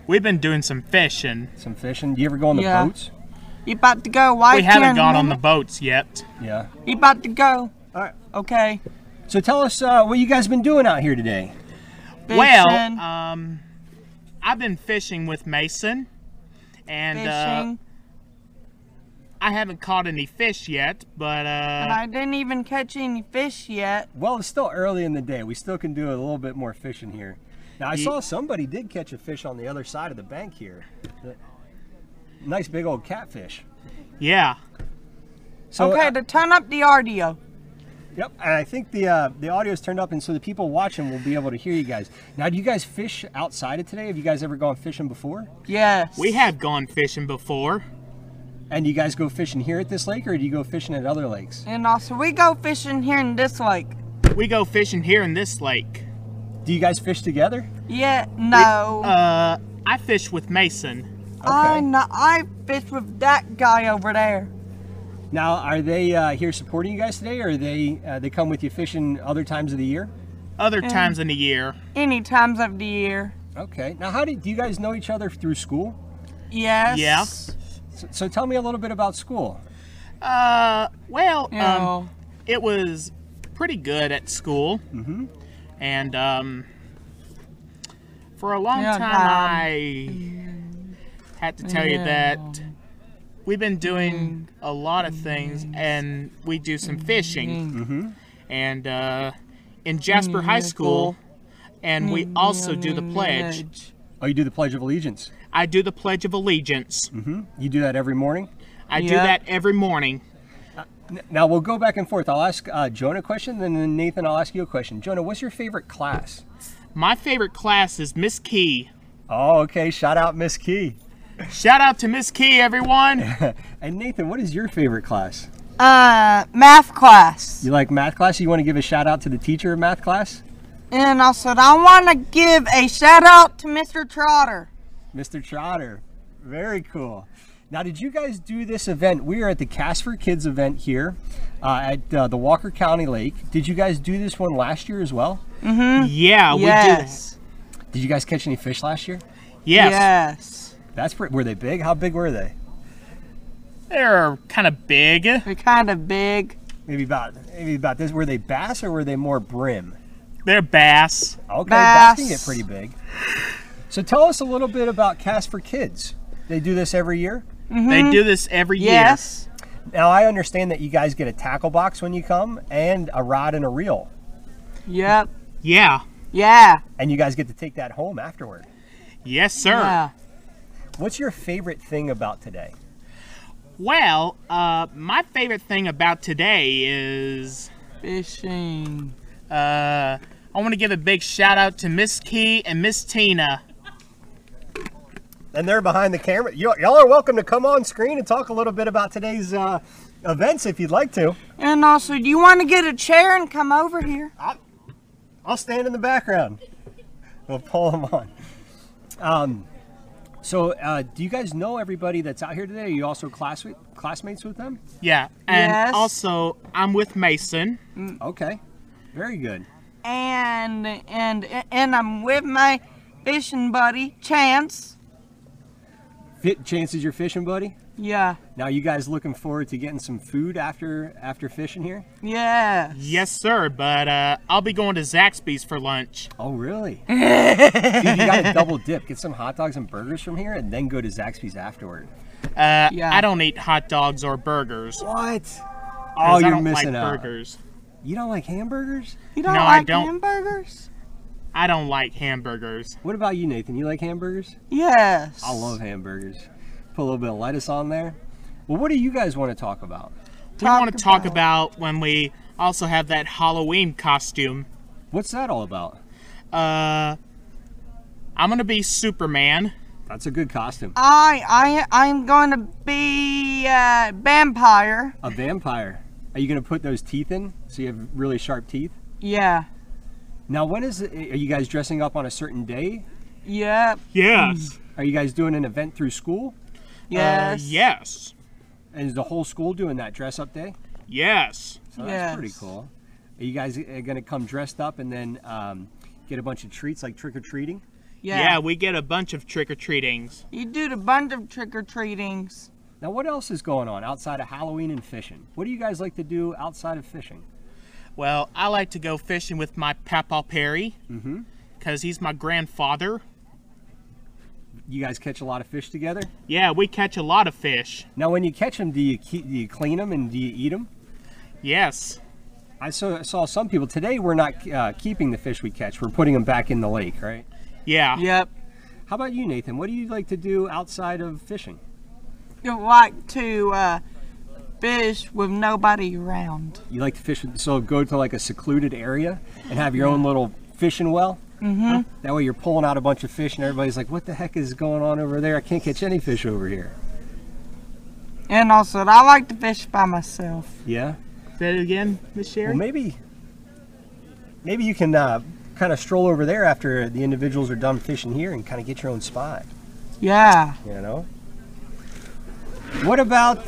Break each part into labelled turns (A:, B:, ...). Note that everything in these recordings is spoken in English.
A: We've been doing some fishing.
B: Some fishing. Do you ever go on the boats?
C: You about to go? Why
A: we haven't gone on the boats yet.
B: Yeah.
C: You about to go?
B: All right.
C: Okay.
B: So tell us what you guys been doing out here today.
C: Fishing.
A: Well, I've been fishing with Mason, and I haven't caught any fish yet, but
C: and I didn't even catch any fish yet.
B: Well, it's still early in the day. We still can do a little bit more fishing here. Now, I saw somebody did catch a fish on the other side of the bank here. Nice big old catfish.
A: Yeah.
B: So,
C: okay, to turn up the audio.
B: Yep, and I think the audio is turned up, and so the people watching will be able to hear you guys. Now, do you guys fish outside of today? Have you guys ever gone fishing before?
C: Yes.
A: We have gone fishing before.
B: And you guys go fishing here at this lake, or do you go fishing at other lakes?
C: And also, we go fishing here in this lake.
A: We go fishing here in this lake.
B: Do you guys fish together?
C: Yeah, no.
A: I fish with Mason.
B: Okay.
C: I fish with that guy over there.
B: Now, are they here supporting you guys today, or are they come with you fishing other times of the year?
A: Other times in the year.
C: Any times of the year.
B: Okay. Now, do you guys know each other through school?
C: Yes.
A: Yeah.
B: So tell me a little bit about school.
A: Well, it was pretty good at school.
B: Mm-hmm.
A: And for a long time, I had to tell you that we've been doing a lot of things, and we do some fishing.
B: Mm-hmm.
A: And in Jasper High School, and we also do the pledge.
B: Oh, you do the Pledge of Allegiance?
A: I do the Pledge of Allegiance.
B: Mm-hmm. You do that every morning?
A: I do that every morning.
B: Now, we'll go back and forth. I'll ask Jonah a question, then Nathan, I'll ask you a question. Jonah, what's your favorite class?
A: My favorite class is Miss Key.
B: Oh, okay. Shout out Miss Key.
A: Shout out to Miss Key, everyone.
B: And Nathan, what is your favorite class?
C: Math class.
B: You like math class? You want to give a shout out to the teacher of math class?
C: And also, I want to give a shout out to Mr. Trotter.
B: Mr. Trotter. Very cool. Now, did you guys do this event? We are at the Cast for Kids event here at the Walker County Lake. Did you guys do this one last year as well?
C: Mm-hmm.
A: Yeah, we did.
B: Did you guys catch any fish last year?
A: Yes.
C: Yes.
B: That's pretty. Were they big? How big were they?
A: They're kind of big.
C: They're kind of big.
B: Maybe about this. Were they bass or were they more brim?
A: They're bass.
B: Okay,
C: Bass.
B: bass can get pretty big. So tell us a little bit about Cast for Kids. They do this every year?
C: Mm-hmm.
A: They do this every year.
C: Yes.
B: Now, I understand that you guys get a tackle box when you come and a rod and a reel.
C: Yep.
A: Yeah.
C: Yeah.
B: And you guys get to take that home afterward.
A: Yes, sir.
C: Yeah.
B: What's your favorite thing about today?
A: Well, my favorite thing about today is
C: Fishing.
A: I want to give a big shout out to Miss Key and Miss Tina.
B: And they're behind the camera. Y'all are welcome to come on screen and talk a little bit about today's events if you'd like to.
C: And also, do you want to get a chair and come over here?
B: I'll stand in the background. We'll pull them on. So, do you guys know everybody that's out here today? Are you also classmates with them?
A: Yeah, and
C: Yes.
A: also I'm with Mason.
B: Okay, very good.
C: And I'm with my fishing buddy, Chance.
B: Chance is your fishing buddy?
C: Yeah.
B: Now, you guys looking forward to getting some food after fishing here?
C: Yes.
A: Yes, sir, but I'll be going to Zaxby's for lunch.
B: Oh, really? Dude, you gotta double dip. Get some hot dogs and burgers from here and then go to Zaxby's afterward.
C: Yeah.
A: I don't eat hot dogs or burgers.
B: What?
A: 'Cause
B: Oh,
A: I
B: you're
A: don't
B: missing
A: like
B: out.
A: burgers.
B: You don't like hamburgers?
C: You don't
A: No, I
C: like
A: don't.
C: hamburgers?
A: I don't like hamburgers.
B: What about you, Nathan? You like hamburgers?
C: Yes.
B: I love hamburgers. Put a little bit of lettuce on there. Well, what do you guys want to talk about?
A: We want to talk about when we also have that Halloween costume.
B: What's that all about?
A: I'm gonna be Superman.
B: That's a good costume.
C: I'm going to be a vampire.
B: A vampire. Are you going to put those teeth in so you have really sharp teeth?
C: Yeah.
B: Now, when is it? Are you guys dressing up on a certain day?
C: Yep.
A: Yes.
B: Are you guys doing an event through school?
C: Yes.
A: Yes.
B: And is the whole school doing that dress up day?
A: Yes.
B: So that's
C: Yes.
B: pretty cool. Are you guys going to come dressed up and then get a bunch of treats like trick-or-treating?
A: Yeah, we get a bunch of trick-or-treatings.
C: You do a bunch of trick-or-treatings.
B: Now, what else is going on outside of Halloween and fishing? What do you guys like to do outside of fishing?
A: Well, I like to go fishing with my Papa Perry, because he's my grandfather.
B: You guys catch a lot of fish together?
A: Yeah, we catch a lot of fish.
B: Now, when you catch them, do you clean them and do you eat them?
A: Yes.
B: I saw some people today. We're not keeping the fish we catch. We're putting them back in the lake, right?
A: Yeah.
C: Yep.
B: How about you, Nathan? What do you like to do outside of fishing?
C: You like to fish with nobody around.
B: You like to fish, so go to like a secluded area and have your own little fishing well? That way you're pulling out a bunch of fish and everybody's like, what the heck is going on over there? I can't catch any fish over here.
C: And also, I like to fish by myself.
B: Yeah?
A: Say it again, Miss Sherry?
B: Well, maybe you can kind of stroll over there after the individuals are done fishing here and kind of get your own spot.
C: Yeah.
B: You know? What about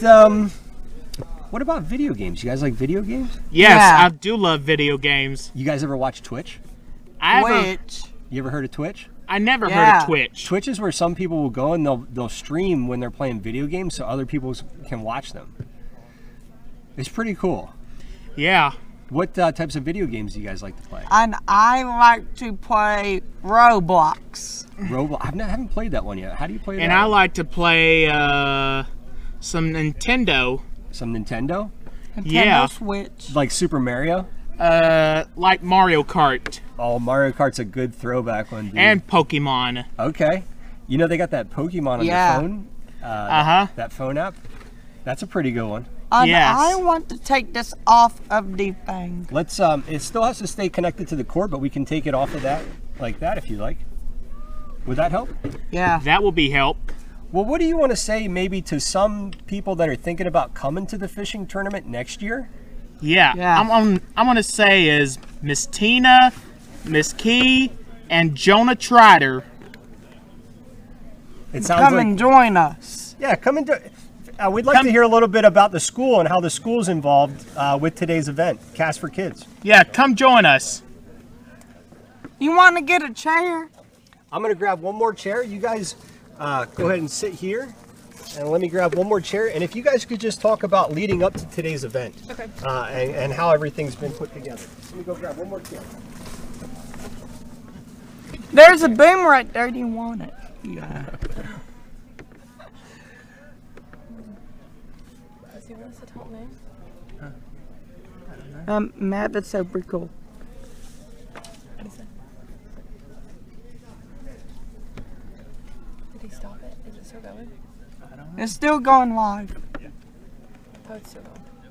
B: video games? You guys like video games?
A: Yes,
C: Yeah.
A: I do love video games.
B: You guys ever watch Twitch?
C: Which?
B: You ever heard of Twitch?
A: I never heard
C: Yeah.
A: of Twitch.
B: Twitch is where some people will go and they'll stream when they're playing video games so other people can watch them. It's pretty cool.
A: Yeah.
B: What types of video games do you guys like to play?
C: And I like to play Roblox.
B: Roblox. I haven't played that one yet. How do you play that?
A: And I like to play some Nintendo.
B: Some Nintendo?
C: Nintendo
A: Yeah.
C: Switch.
B: Like Super Mario?
A: Like Mario Kart
B: Oh, Mario Kart's a good throwback one, dude.
A: and Pokemon.
B: Okay. You know they got that Pokemon on
C: Yeah.
B: your phone? That phone app? That's a pretty good one.
C: And
A: Yes.
C: I want to take this off of the thing.
B: Let's it still has to stay connected to the cord, but we can take it off of that like that if you like. Would that help?
C: Yeah.
A: That will be help.
B: Well, what do you want to say maybe to some people that are thinking about coming to the fishing tournament next year?
A: Yeah.
C: Yeah.
A: I'm gonna say is Miss Tina, Miss Key, and Jonah Trotter.
B: It sounds
C: Come
B: like
C: and join us.
B: yeah, come and we'd like to hear a little bit about the school and how the school's involved with today's event, Cast for Kids.
A: Yeah, come join us.
C: You want to get a chair?
B: I'm going to grab one more chair. You guys go ahead and sit here. And let me grab one more chair. And if you guys could just talk about leading up to today's event.
D: Okay.
B: And how everything's been put together. Let me go grab one more chair.
C: There's a boom right there. Do you want it? Yeah.
D: Does he want us to talk now?
C: Matt, that's so pretty cool.
D: What is it? Did he stop it? Is it still going?
C: It's still going live.
D: Oh, it's still going.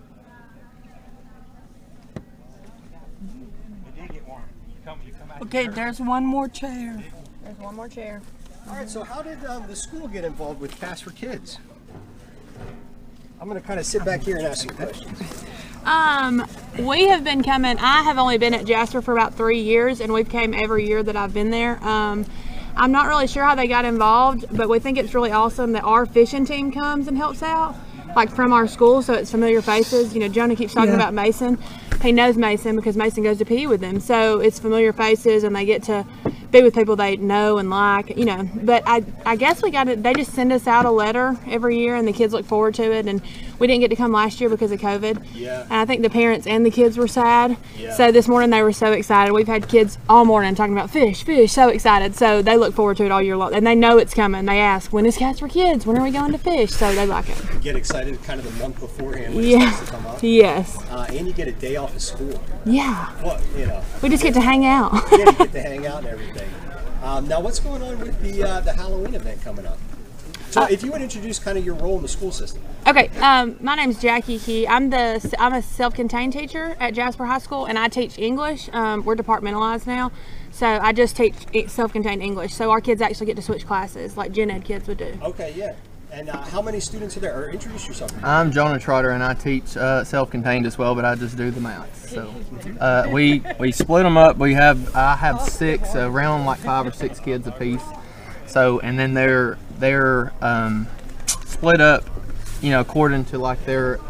C: Okay, there's one more chair.
D: There's one more chair.
B: All right, so how did the school get involved with Cast for Kids? I'm going to kind of sit back here and ask you questions.
D: We have been coming. I have only been at Jasper for about 3 years, and we've came every year that I've been there. I'm not really sure how they got involved, but we think it's really awesome that our fishing team comes and helps out, like from our school, so it's familiar faces. You know, Jonah keeps talking about Mason. He knows Mason because Mason goes to PE with them, so it's familiar faces, and they get to be with people they know and like, you know. But I guess we got it. They just send us out a letter every year, and the kids look forward to it. And we didn't get to come last year because of COVID.
B: Yeah.
D: And I think the parents and the kids were sad.
B: Yeah.
D: So this morning they were so excited. We've had kids all morning talking about fish, so excited. So they look forward to it all year long, and they know it's coming. They ask, when is Cast for Kids? When are we going to fish? So they like it.
B: Get excited kind of the month beforehand when it
D: Yeah.
B: starts to come up.
D: Yes.
B: And you get a day off of school.
D: Yeah.
B: Well, you know,
D: We just get to hang out.
B: yeah, you get to hang out and everything. Now, what's going on with the Halloween event coming up? So, if you would introduce kind of your role in the school system.
D: Okay, my name's Jackie Key. I'm a self-contained teacher at Jasper High School, and I teach English. We're departmentalized now, so I just teach self-contained English. So our kids actually get to switch classes, like gen ed kids would do.
B: Okay, yeah. And how many students are there? Or introduce yourself.
E: I'm Jonah Trotter, and I teach self-contained as well, but I just do the math. So we split them up. I have 6, around like 5 or 6 kids apiece. So and then they're split up, you know, according to like their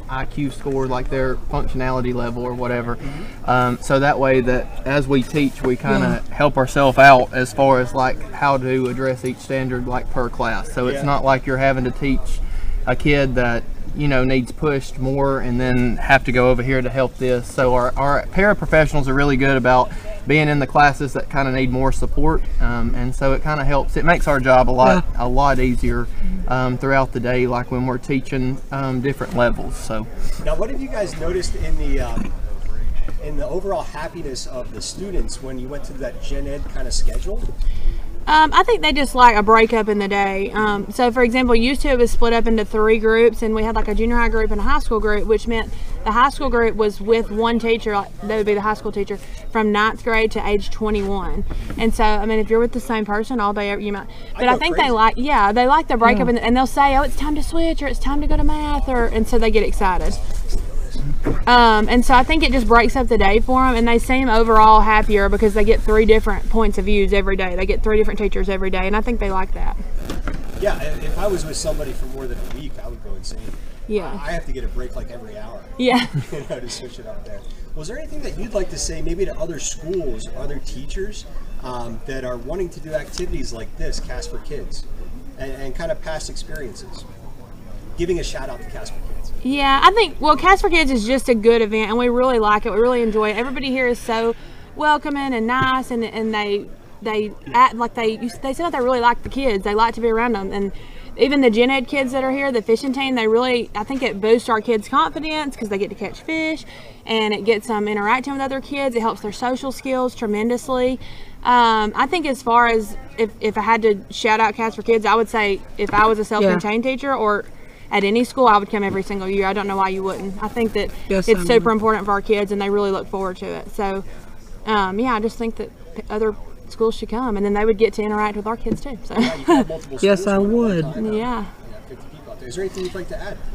E: IQ score, like their functionality level or whatever. So that way that as we teach, we kind of help ourselves out as far as like how to address each standard like per class. So it's not like you're having to teach a kid that, you know, needs pushed more and then have to go over here to help this. So our paraprofessionals are really good about being in the classes that kind of need more support, and so it kind of helps. It makes our job a lot easier throughout the day, like when we're teaching different levels. So
B: now, what have you guys noticed in the overall happiness of the students when you went to that gen ed kind of schedule?
D: I think they just like a breakup in the day. So for example, used to it was split up into 3 groups, and we had like a junior high group and a high school group, which meant the high school group was with one teacher, like that would be the high school teacher, from 9th grade to age 21. And so, I mean, if you're with the same person all day, you might, but I think they like the breakup, and they'll say, oh, it's time to switch, or it's time to go to math, and so they get excited. And so I think it just breaks up the day for them, and they seem overall happier because they get 3 different points of views every day. They get 3 different teachers every day, and I think they like that.
B: Yeah, if I was with somebody for more than a week, I would go insane.
D: Yeah.
B: I have to get a break like every hour.
D: Yeah.
B: You know, to switch it up there. Was there anything that you'd like to say maybe to other schools or other teachers that are wanting to do activities like this, CAS for Kids, and kind of past experiences? Giving a shout out to CAS for Kids.
D: Yeah, I think, well, CAS for Kids is just a good event, and we really like it. We really enjoy it. Everybody here is so welcoming and nice, and they act like they seem like they really like the kids. They like to be around them, and even the gen ed kids that are here, the fishing team, I think it boosts our kids' confidence because they get to catch fish, and it gets them interacting with other kids. It helps their social skills tremendously. I think as far as if I had to shout out CAS for Kids, I would say if I was a self-contained teacher or at any school, I would come every single year. I don't know why you wouldn't. I think that it's super important for our kids, and they really look forward to it. So, I just think that other schools should come, and then they would get to interact with our kids too. So.
B: Yeah, you have multiple
C: Yes, I would.
D: Yeah.
B: 50 people out there. Is there anything you'd like to add?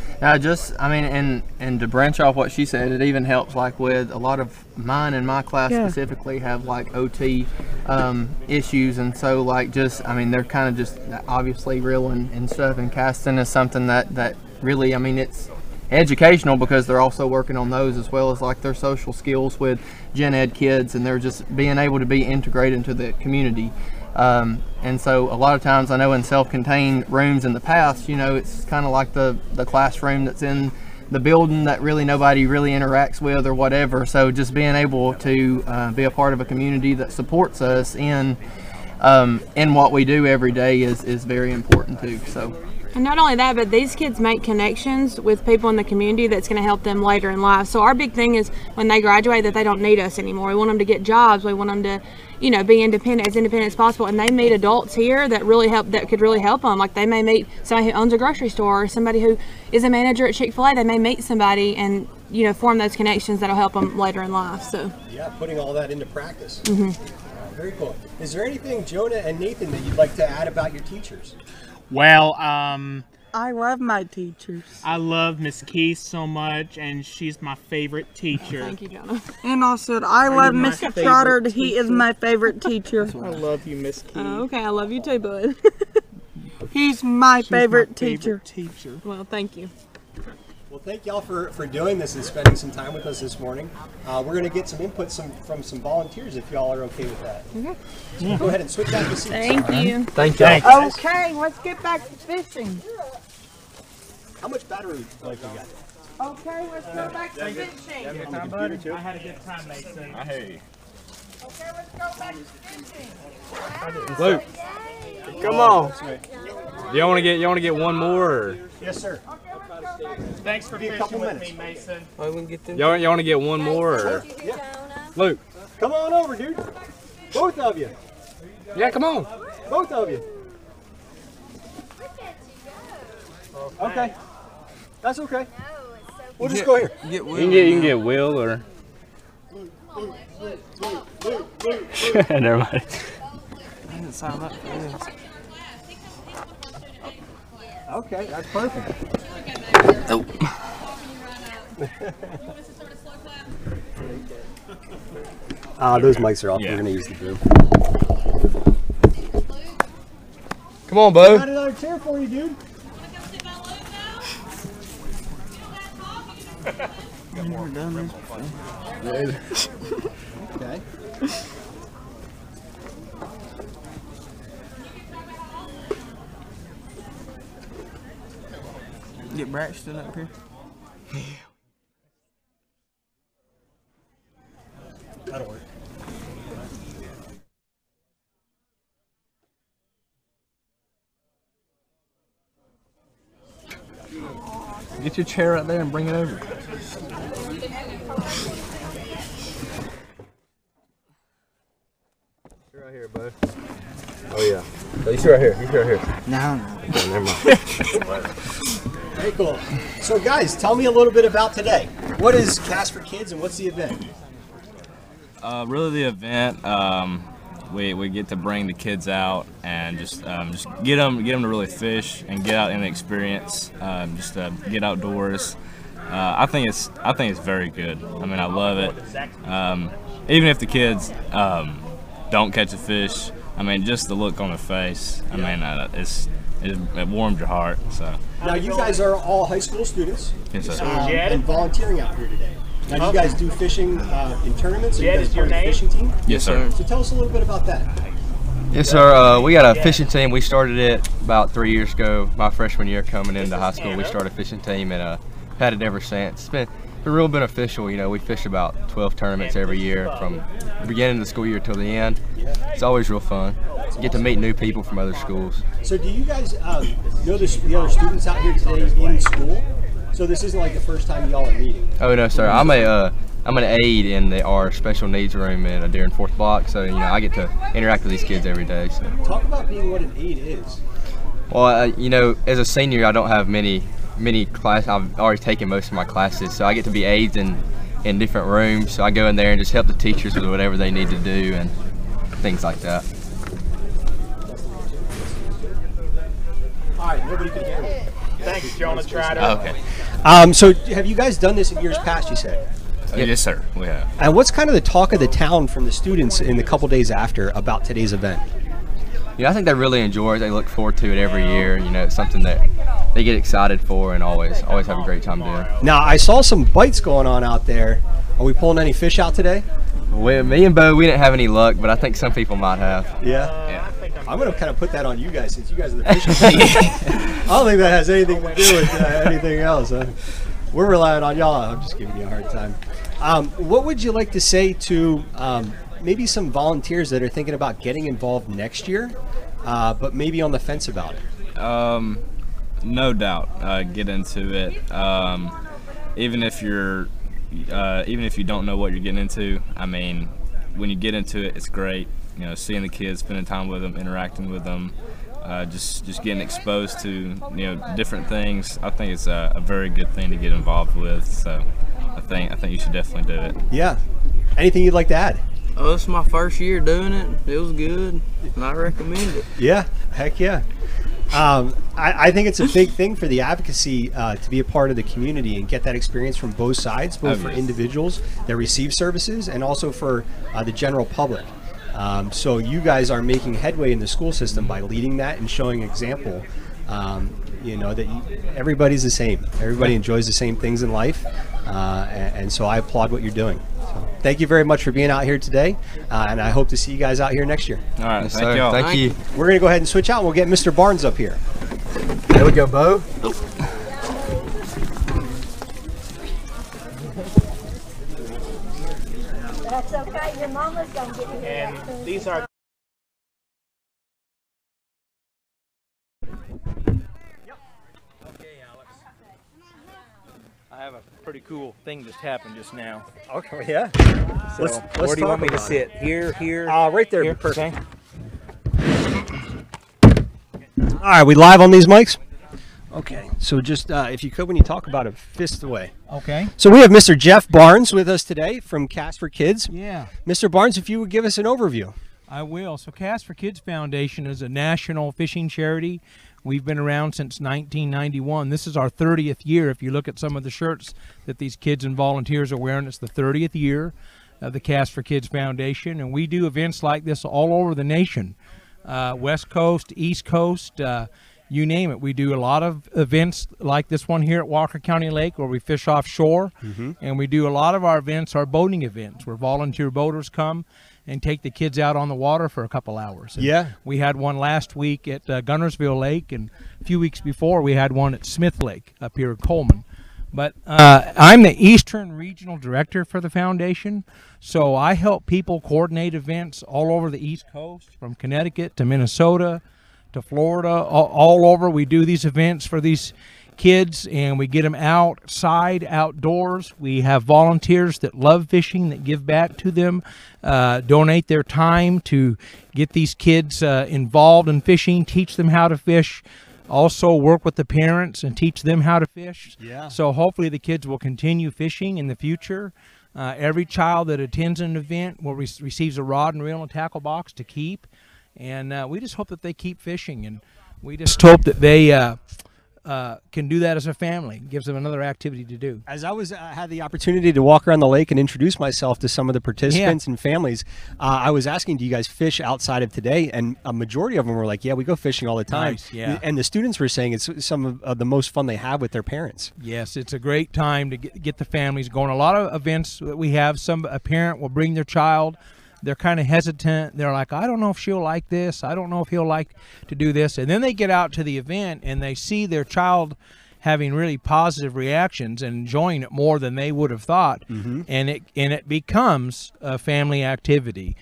E: And to branch off what she said, it even helps like with a lot of mine in my class specifically have like OT issues, and so like they're kind of just obviously reeling and stuff, and casting is something that really, it's educational because they're also working on those as well as like their social skills with gen ed kids, and they're just being able to be integrated into the community. And so a lot of times I know in self-contained rooms in the past, it's kind of like the classroom that's in the building that really nobody really interacts with or whatever. So just being able to be a part of a community that supports us in what we do every day is very important too. So.
D: And not only that, but these kids make connections with people in the community that's going to help them later in life. So our big thing is when they graduate that they don't need us anymore. We want them to get jobs. We want them to, be independent as possible. And they meet adults here that could really help them. Like they may meet somebody who owns a grocery store or somebody who is a manager at Chick-fil-A. They may meet somebody and, form those connections that'll help them later in life. So.
B: Yeah, putting all that into practice. Very cool. Is there anything, Jonah and Nathan, that you'd like to add about your teachers?
A: Well,
C: I love my teachers.
A: I love Miss Keith so much, and she's my favorite teacher.
D: Thank you, Jonah.
C: And also, I love Mr. Trotter. He is my favorite teacher.
A: I love you, Miss Keith.
D: Oh, okay, I love you too, bud.
C: He's my favorite
A: my
C: teacher.
D: Well, thank you.
B: Well, thank y'all for doing this and spending some time with us this morning. We're going to get some input from some volunteers if y'all are okay with that. Okay. So go ahead and switch back to seats.
D: Thank you.
E: Thank you.
C: Okay, let's get back to fishing.
B: How much battery life you got?
C: Okay, let's go back to fishing.
B: On the computer too?
A: I had a good time, Mason.
C: Okay, let's go back to fishing.
F: Luke, come on. You want to get one more? Or?
B: Yes, sir.
A: Thanks for fishing with me, Mason.
F: You want to get one more? Or? Luke.
B: Come on over, dude. Both of you.
F: Yeah, come on.
B: Both of you. Okay. That's okay. We'll just go here.
F: You can get Will or. Never mind.
C: I didn't sign up for this.
B: Okay, that's perfect.
E: Nope.
B: Those mics are off. We're going to use the boom.
F: Come on, Bo.
B: Got another chair for you, dude.
C: Never done this before.
B: Okay.
C: Get Braxton up here.
B: That'll work.
E: Get your chair right there and bring it over. You're right here, bud. Oh yeah. Oh, you sit right here. You sit right here.
C: No.
E: Oh, never mind.
B: Very cool. So guys, tell me a little bit about today. What is Cast for Kids and what's the event?
F: Really, the event, we get to bring the kids out and just get them to really fish and get out and experience, just get outdoors. I think it's very good. I mean, I love it. Even if the kids don't catch a fish, I mean, just the look on their face. I mean, it warms your heart. So.
B: Now you guys are all high school students.
F: Yes, sir.
B: And volunteering out here today. Now do you guys do fishing in tournaments? Are you guys part of the fishing team?
F: Yes, sir.
B: So tell us a little bit about that.
E: Yes, sir. We got a fishing team. We started it about 3 years ago. My freshman year coming into high school, we started a fishing team and had it ever since. It's been real beneficial. You know, we fish about 12 tournaments every year from the beginning of the school year till the end. It's always real fun. You get to meet new people from other schools.
B: So do you guys know the other students out here today in school? So this isn't like the first time y'all are meeting?
E: Oh no, sir. I'm an aide in our special needs room during 4th block. So you know, I get to interact with these kids every day. So.
B: Talk about being what an aide is.
E: Well, you know, as a senior, I don't have many classes. I've already taken most of my classes, so I get to be aides in different rooms. So I go in there and just help the teachers with whatever they need to do and things like that.
B: All right, nobody can hear me.
A: Thanks, you want to try to?
F: Okay.
B: So have you guys done this in years past, you said?
F: Yes, sir. We have.
B: And what's kind of the talk of the town from the students in the couple days after about today's event?
E: Yeah, I think they really enjoy it. They look forward to it every year. You know, it's something that they get excited for and always have a great time doing.
B: Now, I saw some bites going on out there. Are we pulling any fish out today?
E: Well, me and Bo, we didn't have any luck, but I think some people might have.
B: Yeah? I'm going to kind of put that on you guys since you guys are the fishing team. I don't think that has anything to do with anything else. We're relying on y'all. I'm just giving you a hard time. What would you like to say to maybe some volunteers that are thinking about getting involved next year, but maybe on the fence about it?
F: No doubt, get into it. Even if you don't know what you're getting into, I mean, when you get into it, it's great. You know, seeing the kids, spending time with them, interacting with them, just getting exposed to different things. I think it's a very good thing to get involved with. So I think you should definitely do it.
B: Yeah. Anything you'd like to add?
C: Oh, this is my first year doing it. It was good, and I recommend it.
B: Yeah, heck yeah. I think it's a big thing for the advocacy to be a part of the community and get that experience from both sides, both for individuals that receive services and also for the general public. So you guys are making headway in the school system by leading that and showing example. You know that everybody's the same. Everybody enjoys the same things in life, and so I applaud what you're doing. So thank you very much for being out here today, and I hope to see you guys out here next year.
F: All right,
E: Yes,
F: thank
E: sir.
F: y'all.
E: Thank you.
B: We're gonna go ahead and switch out. We'll get Mr. Barnes up here.
E: There we go, Bo.
G: That's okay. Your mama's gonna get you
A: And
G: that soon.
A: these are
H: I have a pretty cool thing just happened just now.
B: Okay, yeah.
H: So,
B: Let's
H: where do you want me
B: talk
H: to
B: about
H: sit? Here, here?
B: Right there.
H: Here?
B: Perfect.
H: Okay.
B: All right, we live on these mics? Okay, so just if you could, when you talk about it, fist away.
H: Okay.
B: So we have Mr. Jeff Barnes with us today from Cast for Kids.
H: Yeah,
B: Mr. Barnes, if you would give us an overview.
H: I will. So Cast for Kids Foundation is a national fishing charity. We've been around since 1991. This is our 30th year. If you look at some of the shirts that these kids and volunteers are wearing, it's the 30th year of the Cast for Kids Foundation. And we do events like this all over the nation, West Coast, East Coast. you name it. We do a lot of events like this one here at Walker County Lake where we fish offshore, and we do a lot of our events, our boating events, where volunteer boaters come and take the kids out on the water for a couple hours. And we had one last week at Gunnersville Lake, and a few weeks before we had one at Smith Lake up here at Coleman. But I'm the Eastern Regional Director for the foundation, so I help people coordinate events all over the East Coast, from Connecticut to Minnesota to Florida, all over. We do these events for these kids, and we get them outside, outdoors. We have volunteers that love fishing, that give back to them, donate their time to get these kids involved in fishing, teach them how to fish, also work with the parents and teach them how to fish. So hopefully the kids will continue fishing in the future. Every child that attends an event will receives a rod and reel and tackle box to keep. And we just hope that they keep fishing, and we just hope that they can do that as a family. It gives them another activity to do.
B: As I had the opportunity to walk around the lake and introduce myself to some of the participants and families, I was asking, do you guys fish outside of today? And a majority of them were like, yeah, we go fishing all the time. And the students were saying it's some of the most fun they have with their parents.
H: Yes, it's a great time to get the families going. A lot of events that we have, a parent will bring their child. They're kind of hesitant. They're like, I don't know if she'll like this. I don't know if he'll like to do this. And then they get out to the event and they see their child having really positive reactions and enjoying it more than they would have thought. And it becomes a family activity.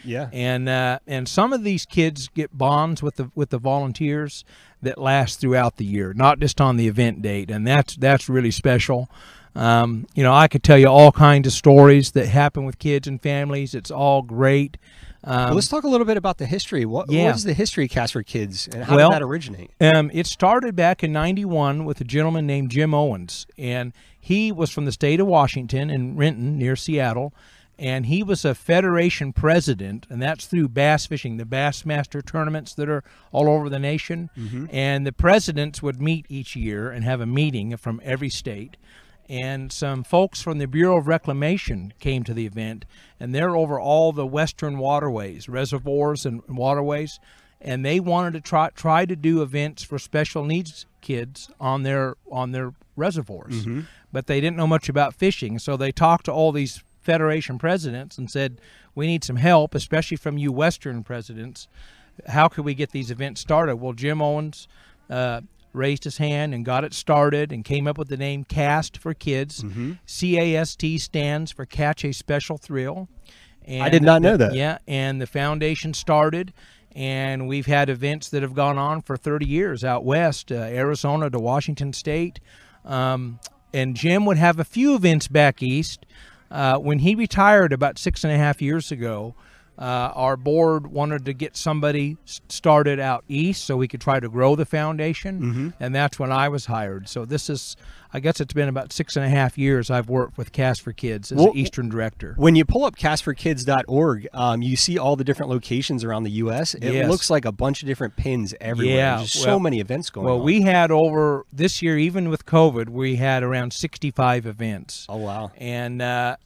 H: And some of these kids get bonds with the volunteers that last throughout the year, not just on the event date. And that's really special. You know, I could tell you all kinds of stories that happen with kids and families. It's all great.
B: Well, let's talk a little bit about the history. What is the history of Cast for Kids, and how did that originate?
H: It started back in '91 with a gentleman named Jim Owens, and he was from the state of Washington in Renton near Seattle, and he was a federation president, and that's through bass fishing, the Bassmaster tournaments that are all over the nation. And the presidents would meet each year and have a meeting from every state. And some folks from the Bureau of Reclamation came to the event, and they're over all the western waterways, reservoirs and waterways, and they wanted to try to do events for special needs kids on their reservoirs. But they didn't know much about fishing, so they talked to all these federation presidents and said, we need some help, especially from you western presidents. How could we get these events started? Well, Jim Owens raised his hand and got it started and came up with the name Cast for Kids. C-A-S-T stands for Catch a Special Thrill. And
B: I did not know that.
H: Yeah, and the foundation started, and we've had events that have gone on for 30 years out west, Arizona to Washington State. And Jim would have a few events back east. When he retired about 6.5 years ago, our board wanted to get somebody started out east so we could try to grow the foundation, and that's when I was hired. So this is, I guess it's been about 6.5 years I've worked with Cast for Kids as an Eastern director.
B: When you pull up castforkids.org, you see all the different locations around the U.S. It looks like a bunch of different pins everywhere. There's so many events going on.
H: Well, we had over, this year, even with COVID, we had around 65 events.
B: Oh, wow.
H: And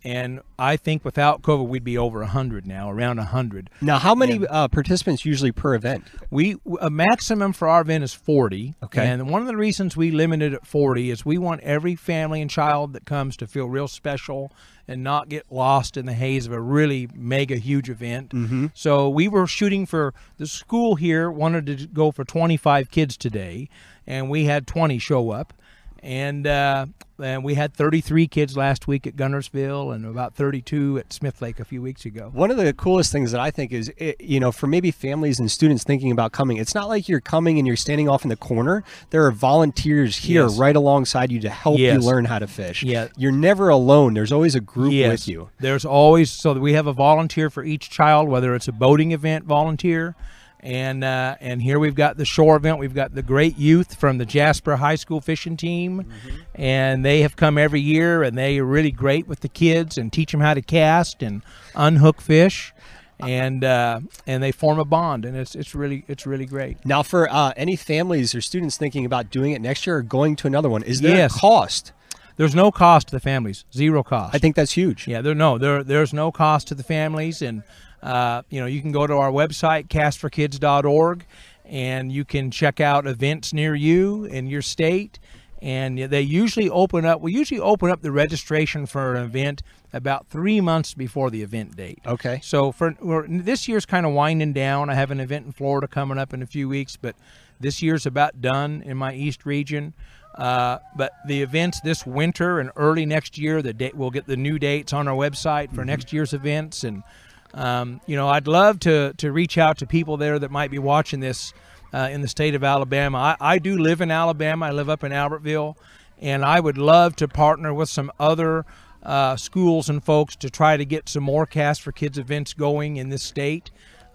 H: I think without COVID, we'd be over 100 now, around 100.
B: Now, how many participants usually per event?
H: A maximum for our event is 40.
B: Okay.
H: And one of the reasons we limited at 40 is we want every family and child that comes to feel real special and not get lost in the haze of a really mega huge event. So we were shooting for, the school here wanted to go for 25 kids today, and we had 20 show up. And we had 33 kids last week at Gunnersville and about 32 at Smith Lake a few weeks ago.
B: One of the coolest things that I think is, you know, for maybe families and students thinking about coming, it's not like you're coming and you're standing off in the corner. There are volunteers here right alongside you to help you learn how to fish. You're never alone. There's always a group with you.
H: There's always, so we have a volunteer for each child, whether it's a boating event volunteer, and here we've got the shore event. We've got the great youth from the Jasper High School fishing team, and they have come every year, and they are really great with the kids and teach them how to cast and unhook fish, and they form a bond, and it's really great.
B: Now, for any families or students thinking about doing it next year or going to another one, is there a cost?
H: There's no cost to the families, zero cost.
B: I think that's huge.
H: Yeah, there's no cost to the families, and you know, you can go to our website, castforkids.org, and you can check out events near you in your state. And they usually open up. We usually open up the registration for an event about 3 months before the event date.
B: Okay.
H: So this year's kind of winding down. I have an event in Florida coming up in a few weeks, but this year's about done in my East region. But the events this winter and early next year, we'll get the new dates on our website for next year's events. And you know, I'd love to reach out to people there that might be watching this. In the state of Alabama. I do live in Alabama. I live up in Albertville, and I would love to partner with some other schools and folks to try to get some more Cast for Kids events going in this state.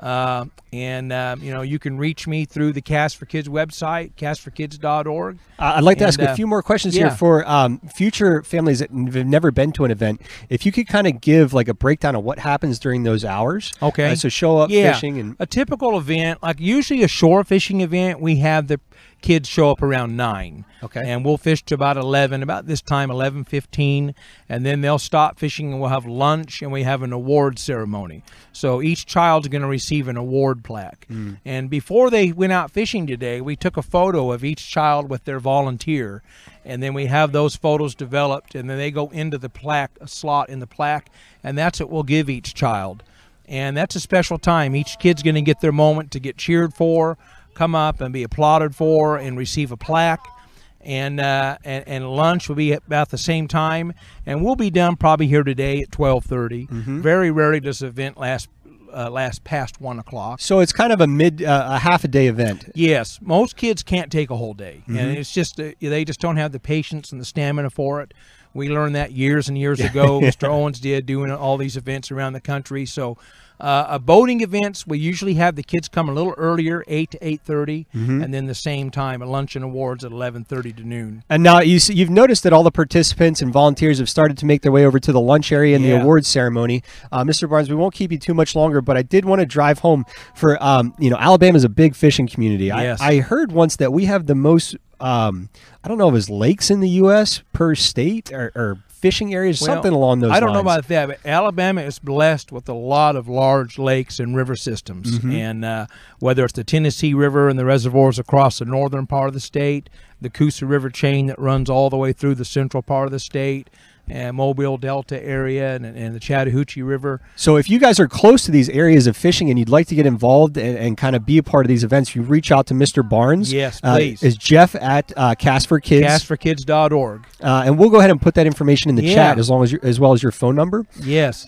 H: You know, you can reach me through the Cast for Kids website, castforkids.org.
B: I'd like to ask a few more questions here for future families that have never been to an event. If you could kind of give like a breakdown of what happens during those hours.
H: Okay.
B: So show up fishing. And
H: a typical event, like usually a shore fishing event, we have the kids show up around 9.
B: Okay.
H: And we'll fish to about 11, about this time, 11:15, and then they'll stop fishing and we'll have lunch and we have an award ceremony. So each child's going to receive an award plaque. And before they went out fishing today, we took a photo of each child with their volunteer, and then we have those photos developed, and then they go into the plaque, a slot in the plaque, and that's what we'll give each child. And that's a special time. Each kid's going to get their moment to get cheered for, come up and be applauded for, and receive a plaque. And lunch will be at about the same time, and we'll be done probably here today at 12:30. Very rarely does the event last past 1 o'clock.
B: So it's kind of a half a day event.
H: Yes, most kids can't take a whole day, and it's just they just don't have the patience and the stamina for it. We learned that years and years ago. Mr. Owens did, doing all these events around the country. So boating events, we usually have the kids come a little earlier, 8 to 8:30, and then the same time at lunch and awards at 11:30 to noon.
B: And now you've noticed that all the participants and volunteers have started to make their way over to the lunch area and the awards ceremony. Mr. Barnes, we won't keep you too much longer, but I did want to drive home for, you know, Alabama's a big fishing community.
H: Yes.
B: I heard once that we have the most, I don't know if it's lakes in the U.S. per state or fishing areas, something along those lines.
H: I don't know about that, but Alabama is blessed with a lot of large lakes and river systems. And whether it's the Tennessee River and the reservoirs across the northern part of the state, the Coosa River chain that runs all the way through the central part of the state, and Mobile Delta area and the Chattahoochee River.
B: So if you guys are close to these areas of fishing and you'd like to get involved and kind of be a part of these events, you reach out to Mr. Barnes.
H: Yes, please.
B: Is Jeff at Cast for Kids?
H: Castforkids.org.
B: And we'll go ahead and put that information in the chat as well as your phone number.
H: Yes.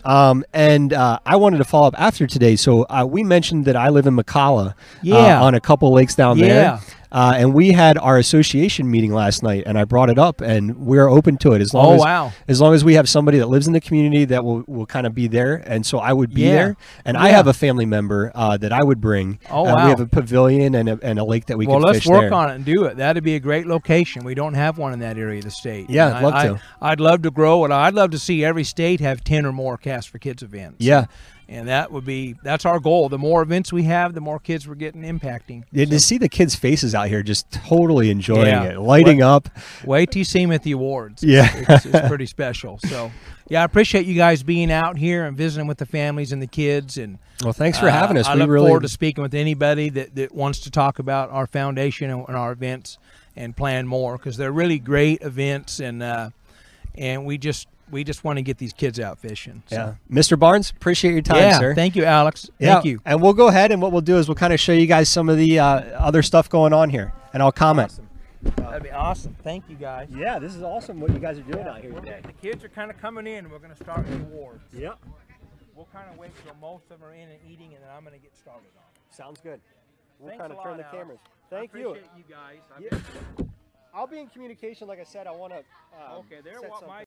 B: I wanted to follow up after today. So we mentioned that I live in McCalla on a couple lakes down there. And we had our association meeting last night, and I brought it up, and we're open to it as long as long as we have somebody that lives in the community that will kind of be there. And so I would be there, and I have a family member that I would bring. We have a pavilion and a lake that we can fish there.
H: Well, let's work on it and do it. That'd be a great location. We don't have one in that area of the state.
B: Yeah, I'd love to.
H: I'd love to grow it. I'd love to see every state have 10 or more Cast for Kids events.
B: Yeah.
H: And that's our goal. The more events we have, the more kids we're getting impacting.
B: Yeah, to see the kids' faces out here just totally enjoying it, lighting up.
H: Wait till you see them at the awards.
B: Yeah.
H: It's pretty special. So, yeah, I appreciate you guys being out here and visiting with the families and the kids. And
B: well, thanks for having us.
H: I look forward to speaking with anybody that wants to talk about our foundation and our events and plan more, because they're really great events, and we just want to get these kids out fishing. So.
B: Yeah. Mr. Barnes, appreciate your time, sir.
H: Thank you, Alex. Thank you.
B: And we'll go ahead, and what we'll do is we'll kind of show you guys some of the other stuff going on here, and I'll comment.
H: Awesome. That'd be awesome. Thank you, guys.
B: Yeah, this is awesome what you guys are doing out here today.
H: The kids are kind of coming in, and we're going to start the awards.
B: Yep.
H: We'll kind of wait till most of them are in and eating, and then I'm going to get started on it.
B: Sounds good. We'll
H: Thanks
B: kind of
H: a
B: turn
H: lot,
B: the cameras. Thank
H: I
B: you.
H: appreciate you guys.
B: I'll be in communication. Like I said, I want to
H: okay, there.